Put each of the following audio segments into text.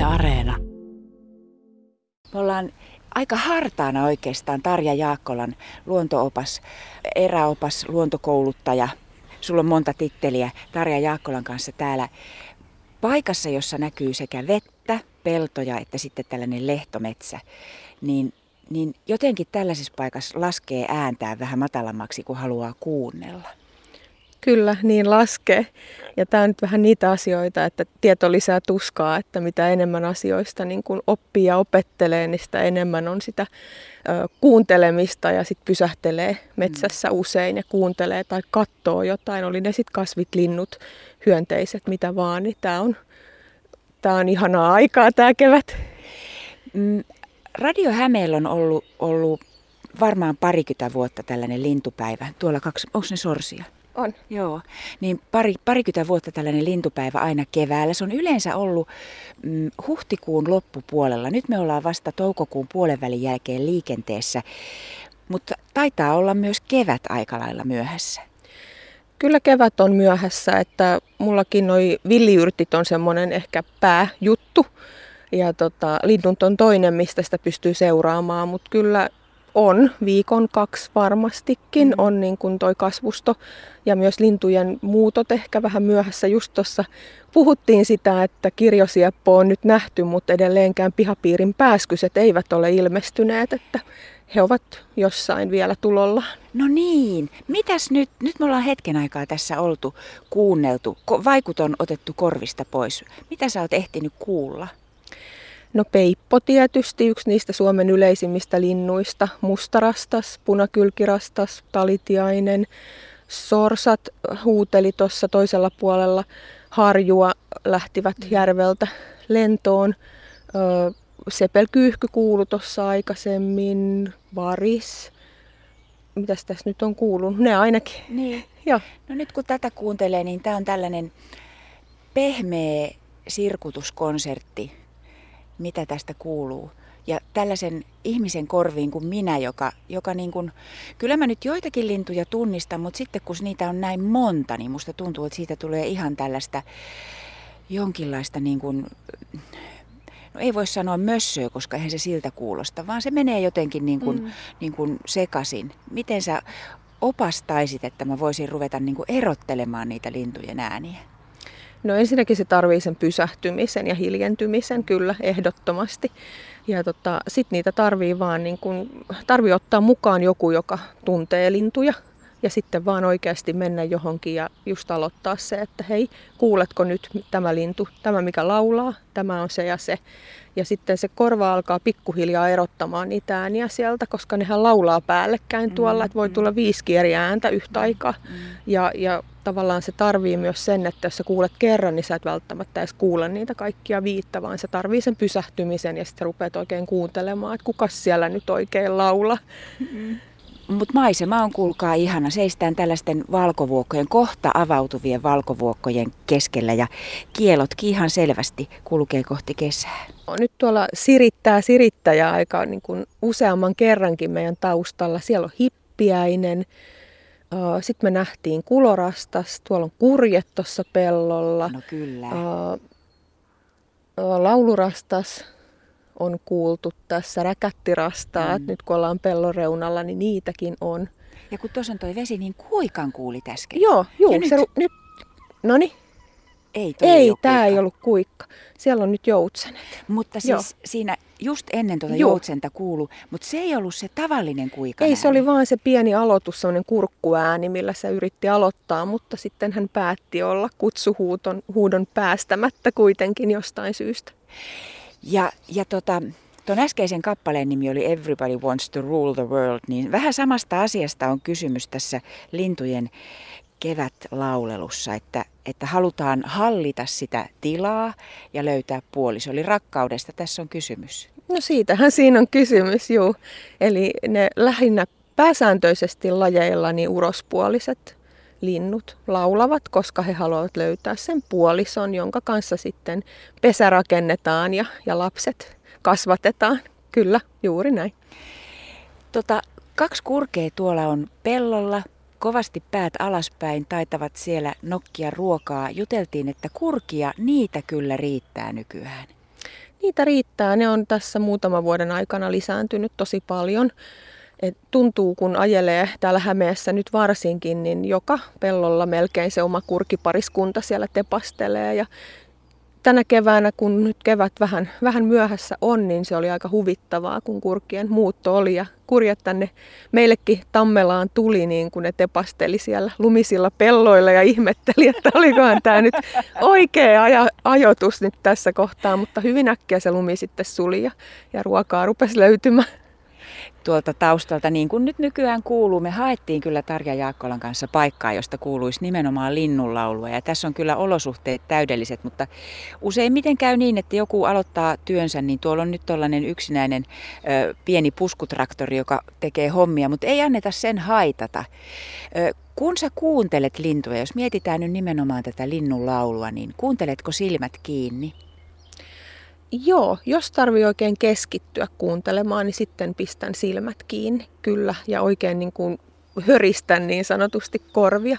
Areena. Me ollaan aika hartaana oikeastaan Tarja Jaakkolan luontoopas, eräopas, luontokouluttaja. Sulla on monta titteliä Tarja Jaakkolan kanssa täällä paikassa, jossa näkyy sekä vettä, peltoja että sitten tällainen lehtometsä. Niin jotenkin tällaisessa paikassa laskee ääntään vähän matalammaksi, kun haluaa kuunnella. Kyllä, niin laskee. Ja tämä on nyt vähän niitä asioita, että tieto lisää tuskaa, että mitä enemmän asioista niin kun oppii ja opettelee, niin sitä enemmän on sitä kuuntelemista ja sitten pysähtelee metsässä usein ja kuuntelee tai katsoo jotain. Oli ne sitten kasvit, linnut, hyönteiset, mitä vaan, niin tämä on ihanaa aikaa tämä kevät. Radio Hämeellä on ollut varmaan parikymmentä vuotta tällainen lintupäivä. Tuolla onko ne sorsia? On. Joo, niin parikymmentä vuotta tällainen lintupäivä aina keväällä. Se on yleensä ollut huhtikuun loppupuolella. Nyt me ollaan vasta toukokuun puolenvälin jälkeen liikenteessä, mutta taitaa olla myös kevät aika lailla myöhässä. Kyllä kevät on myöhässä, että mullakin noi villiyrtit on semmoinen ehkä pääjuttu. Ja linnut on toinen, mistä sitä pystyy seuraamaan, mutta kyllä on viikon 2 varmastikin on niin kuin toi kasvusto ja myös lintujen muutot ehkä vähän myöhässä. Just tuossa puhuttiin sitä, että kirjosieppo on nyt nähty, mutta edelleenkään pihapiirin pääskyset eivät ole ilmestyneet, että he ovat jossain vielä tulollaan. No niin, mitäs nyt? Nyt me ollaan hetken aikaa tässä kuunneltu. Vaikut on otettu korvista pois. Mitä sä oot ehtinyt kuulla? No peippo tietysti, yksi niistä Suomen yleisimmistä linnuista. Mustarastas, punakylkirastas, talitiainen. Sorsat huuteli tuossa toisella puolella harjua, lähtivät järveltä lentoon. Sepelkyyhky kuului tuossa aikaisemmin, varis. Mitäs tässä nyt on kuulunut? Ne ainakin. Niin. Joo. No nyt kun tätä kuuntelee, niin tämä on tällainen pehmeä sirkutuskonsertti. Mitä tästä kuuluu. Ja tällaisen ihmisen korviin kuin minä, joka niin kuin, kyllä mä nyt joitakin lintuja tunnistan, mutta sitten kun niitä on näin monta, niin musta tuntuu, että siitä tulee ihan tällaista jonkinlaista niin kuin, no ei voi sanoa mössöä, koska eihän se siltä kuulosta, vaan se menee jotenkin niin kuin sekaisin. Miten sä opastaisit, että mä voisin ruveta niin kuin erottelemaan niitä lintujen ääniä? No ensinnäkin se tarvii sen pysähtymisen ja hiljentymisen kyllä ehdottomasti. Ja sitten niitä tarvii ottaa mukaan joku, joka tuntee lintuja. Ja sitten vaan oikeasti mennä johonkin ja just aloittaa se, että hei, kuuletko nyt tämä lintu, tämä mikä laulaa, tämä on se ja se. Ja sitten se korva alkaa pikkuhiljaa erottamaan niitä ääniä sieltä, koska nehän laulaa päällekkäin tuolla, että voi tulla 5 eri ääntä yhtä aikaa. Ja tavallaan se tarvii myös sen, että jos sä kuulet kerran, niin sä et välttämättä edes kuule niitä kaikkia 5, vaan se tarvii sen pysähtymisen ja sitten rupeat oikein kuuntelemaan, että kukas siellä nyt oikein laulaa. Mutta maisema on kuulkaa ihana. Seistään tällaisten valkovuokkojen, kohta avautuvien valkovuokkojen keskellä ja kielotkin ihan selvästi kulkee kohti kesää. Nyt tuolla sirittäjä aika niin kuin useamman kerrankin meidän taustalla. Siellä on hippiäinen. Sitten me nähtiin kulorastas. Tuolla on kurje tuossa pellolla. No kyllä. Laulurastas on kuultu tässä, räkättirastaat. Nyt kun ollaan pellon reunalla, niin niitäkin on. Ja kun tuossa on toi vesi, niin kuikan kuulit äsken. Joo, nyt. Noniin. Ei, tämä ei ollut kuikka. Siellä on nyt joutsenet. Mutta siis siinä just ennen tuota joutsenta kuului, mutta se ei ollut se tavallinen kuikan Ei, ääni. se oli vaan se pieni aloitus, semmoinen kurkkuääni, millä se yritti aloittaa, mutta sitten hän päätti olla kutsuhuudon päästämättä kuitenkin jostain syystä. Ja tuon äskeisen kappaleen nimi oli Everybody Wants to Rule the World, niin vähän samasta asiasta on kysymys tässä lintujen kevätlaulelussa, että halutaan hallita sitä tilaa ja löytää puoliso. Eli rakkaudesta tässä on kysymys. No siitähän siinä on kysymys, juu. Eli ne lähinnä pääsääntöisesti lajeilla niin urospuoliset linnut laulavat, koska he haluavat löytää sen puolison, jonka kanssa sitten pesä rakennetaan ja lapset kasvatetaan. Kyllä, juuri näin. 2 kurkea tuolla on pellolla. Kovasti päät alaspäin, taitavat siellä nokkia ruokaa. Juteltiin, että kurkia, niitä kyllä riittää nykyään. Niitä riittää. Ne on tässä muutaman vuoden aikana lisääntynyt tosi paljon. Et tuntuu, kun ajelee täällä Hämeessä nyt varsinkin, niin joka pellolla melkein se oma kurkipariskunta siellä tepastelee. Ja tänä keväänä, kun nyt kevät vähän myöhässä on, niin se oli aika huvittavaa, kun kurkien muutto oli. Ja kurjet tänne meillekin Tammelaan tuli, niin kun ne tepasteli siellä lumisilla pelloilla ja ihmetteli, että olikohan tämä nyt oikea ajoitus nyt tässä kohtaa. Mutta hyvin äkkiä se lumi sitten suli ja ruokaa rupesi löytymään. Tuolta taustalta, niin kuin nyt nykyään kuuluu, me haettiin kyllä Tarja Jaakkolan kanssa paikkaa, josta kuuluisi nimenomaan linnunlaulua. Ja tässä on kyllä olosuhteet täydelliset, mutta useimmiten käy niin, että joku aloittaa työnsä, niin tuolla on nyt tällainen yksinäinen pieni puskutraktori, joka tekee hommia, mutta ei anneta sen haitata. Kun sä kuuntelet lintuja, jos mietitään nyt nimenomaan tätä linnunlaulua, niin kuunteletko silmät kiinni? Joo, jos tarvii oikein keskittyä kuuntelemaan, niin sitten pistän silmät kiinni, kyllä, ja oikein niin kuin höristän niin sanotusti korvia.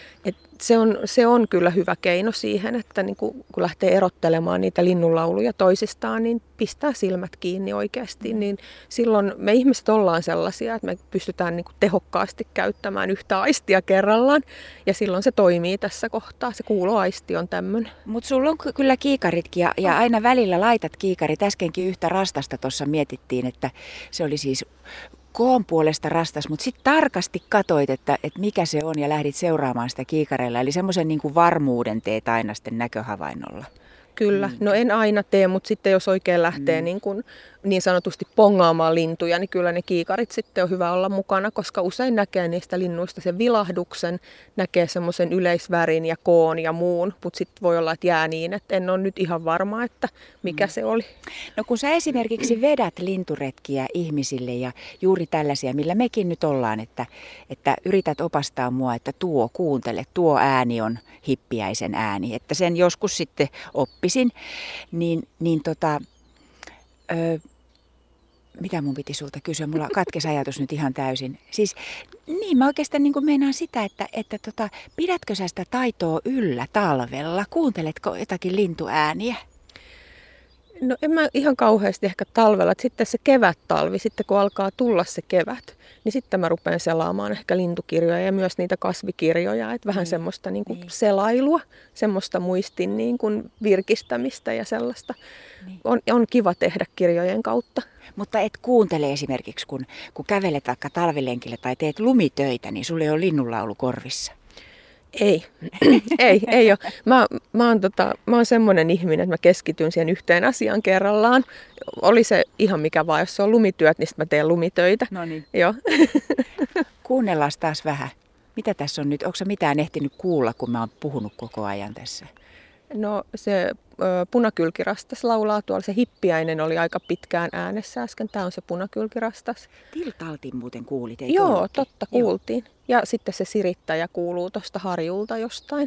Se on kyllä hyvä keino siihen, että niin kun lähtee erottelemaan niitä linnunlauluja toisistaan, niin pistää silmät kiinni oikeasti. Niin silloin me ihmiset ollaan sellaisia, että me pystytään niin kuin tehokkaasti käyttämään yhtä aistia kerrallaan. Ja silloin se toimii tässä kohtaa. Se kuuloaisti on tämmöinen. Mutta sulla on kyllä kiikaritkin ja aina välillä laitat kiikarit. Äskenkin yhtä rastasta tuossa mietittiin, että se oli siis koon puolesta rastas, mutta sitten tarkasti katoit, että mikä se on ja lähdit seuraamaan sitä kiikareilla. Eli semmoisen niin kuin varmuuden teet aina sitten näköhavainnolla. Kyllä, no en aina tee, mutta sitten jos oikein lähtee niin sanotusti pongaamaan lintuja, niin kyllä ne kiikarit sitten on hyvä olla mukana, koska usein näkee niistä linnuista sen vilahduksen, näkee semmoisen yleisvärin ja koon ja muun, mutta sitten voi olla, että jää niin, että en ole nyt ihan varma, että mikä se oli. No kun sä esimerkiksi vedät linturetkiä ihmisille ja juuri tällaisia, millä mekin nyt ollaan, että yrität opastaa mua, että kuuntele, tuo ääni on hippiäisen ääni, että sen joskus sitten oppisin, mitä mun piti sulta kysyä? Mulla katkesi ajatus nyt ihan täysin. Siis niin, mä oikeastaan niin kuin meinaan sitä, että pidätkö sä sitä taitoa yllä talvella? Kuunteletko jotakin lintuääniä? No en mä ihan kauheasti ehkä talvella. Että sitten se kevät-talvi, sitten kun alkaa tulla se kevät, niin sitten mä rupean selaamaan ehkä lintukirjoja ja myös niitä kasvikirjoja. Että vähän semmoista niin kuin selailua, semmoista muistin niin kuin virkistämistä ja sellaista. Niin. On kiva tehdä kirjojen kautta. Mutta et kuuntele esimerkiksi, kun kävelet vaikka talvilenkille tai teet lumitöitä, niin sulla ei ole linnunlaulu korvissa. Ei, ei ole. Mä oon semmoinen ihminen, että mä keskityn siihen yhteen asiaan kerrallaan. Oli se ihan mikä vaan, jos se on lumityöt, niin sitten mä teen lumitöitä. No niin. Joo. Kuunnellaan taas vähän. Mitä tässä on nyt? Onko sä mitään ehtinyt kuulla, kun mä oon puhunut koko ajan tässä? No se punakylkirastas laulaa tuolla. Se hippiäinen oli aika pitkään äänessä äsken. Tämä on se punakylkirastas. Tiltaltin muuten kuulit, eikö Joo, ollutkin? totta, kuultiin. Ja sitten se sirittäjä kuuluu tuosta harjulta jostain.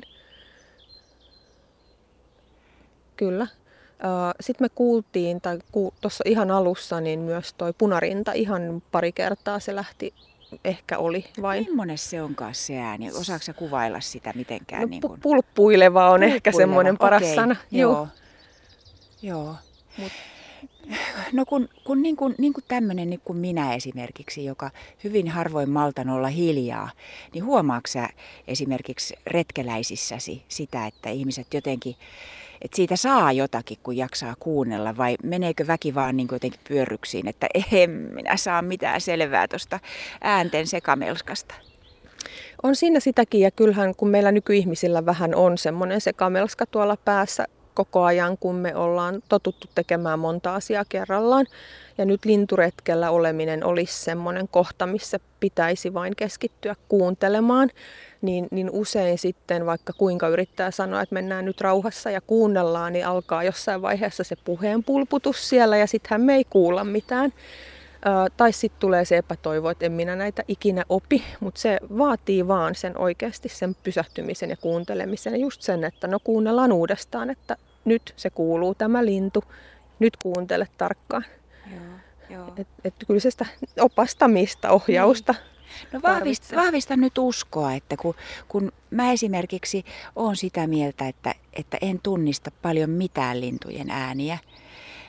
Kyllä. Sitten me kuultiin, tai tuossa ihan alussa, niin myös toi punarinta ihan pari kertaa se lähti. Ehkä oli vain. Millainen se onkaan se ääni? Osaatko sä kuvailla sitä mitenkään? No, niin kuin... Pulppuileva on ehkä semmoinen paras sana. Joo. No kun niin kuin tämmöinen niin kuin minä esimerkiksi, joka hyvin harvoin maltan olla hiljaa, niin huomaatko sä esimerkiksi retkeläisissäsi sitä, että ihmiset jotenkin, että siitä saa jotakin, kun jaksaa kuunnella, vai meneekö väki vaan niin kuin jotenkin pyörryksiin, että en minä saa mitään selvää tuosta äänten sekamelskasta? On siinä sitäkin, ja kyllähän kun meillä nykyihmisillä vähän on semmoinen sekamelska tuolla päässä koko ajan, kun me ollaan totuttu tekemään monta asiaa kerrallaan. Ja nyt linturetkellä oleminen olisi semmoinen kohta, missä pitäisi vain keskittyä kuuntelemaan. Niin usein sitten, vaikka kuinka yrittää sanoa, että mennään nyt rauhassa ja kuunnellaan, niin alkaa jossain vaiheessa se puheen pulputus siellä ja sittenhän me ei kuulla mitään. Tai sitten tulee se epätoivo, että en minä näitä ikinä opi, mutta se vaatii vaan sen oikeasti sen pysähtymisen ja kuuntelemisen. Ja just sen, että no kuunnellaan uudestaan, että nyt se kuuluu tämä lintu, nyt kuuntele tarkkaan. Joo. Että kyllä se sitä opastamista, ohjausta. No vahvista nyt uskoa, että kun mä esimerkiksi olen sitä mieltä, että en tunnista paljon mitään lintujen ääniä,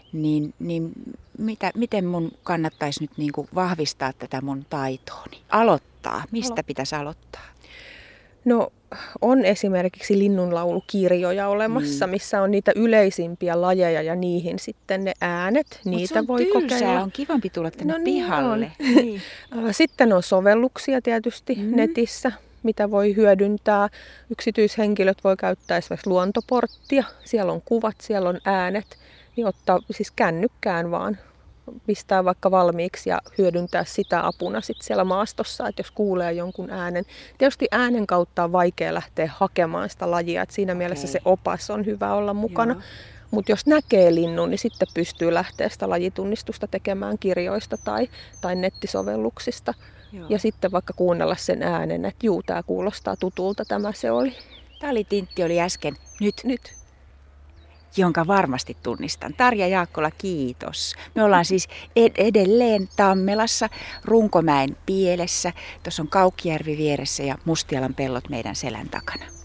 niin miten mun kannattaisi nyt niin kuin vahvistaa tätä mun taitooni? Aloittaa. Mistä pitäisi aloittaa? No on esimerkiksi linnunlaulukirjoja olemassa, missä on niitä yleisimpiä lajeja ja niihin sitten ne äänet. Niitä voi kokeilla. On kivampi tulla tänne pihalle. Niin. Sitten on sovelluksia tietysti netissä, mitä voi hyödyntää. Yksityishenkilöt voi käyttää esimerkiksi luontoporttia. Siellä on kuvat, siellä on äänet. Niin ottaa siis kännykkään vaan, pistää vaikka valmiiksi ja hyödyntää sitä apuna sit siellä maastossa, että jos kuulee jonkun äänen. Tietysti äänen kautta on vaikea lähteä hakemaan sitä lajia, että siinä mielessä se opas on hyvä olla mukana. Mutta jos näkee linnun, niin sitten pystyy lähteä sitä lajitunnistusta tekemään kirjoista tai nettisovelluksista. Joo. Ja sitten vaikka kuunnella sen äänen, että juu, tämä kuulostaa tutulta, tämä se oli. Tämä oli Tintti oli äsken. Nyt. Jonka varmasti tunnistan. Tarja Jaakkola, kiitos. Me ollaan siis edelleen Tammelassa, Runkomäen pielessä. Tuossa on Kaukkijärvi vieressä ja Mustialan pellot meidän selän takana.